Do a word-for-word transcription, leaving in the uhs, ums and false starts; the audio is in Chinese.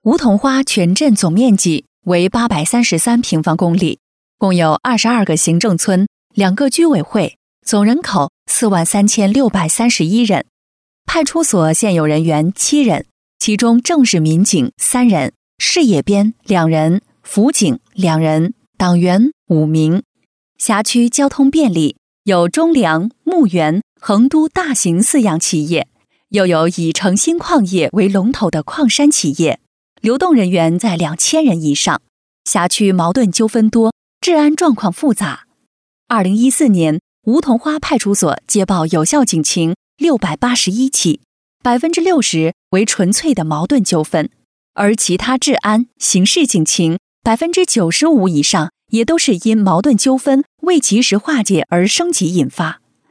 梧桐花全镇总面积为八百三十三平方公里，共有二十二个行政村、两个居委会，总人口四万三千六百三十一人。派出所现有人员七人，其中正式民警三人，事业编两人，辅警两人，党员五名。辖区交通便利，有中粮、牧原、衡都大型饲养企业，又有以诚兴矿业为龙头的矿山企业，流动人员在两千人以上。辖区矛盾纠纷多，治安状况复杂。二零一四年，梧桐花派出所接报有效警情六百八十一起，百分之六十为纯粹的矛盾纠纷，而其他治安、刑事警情百分之九十五以上也都是因矛盾纠纷未及时化解而升级引发。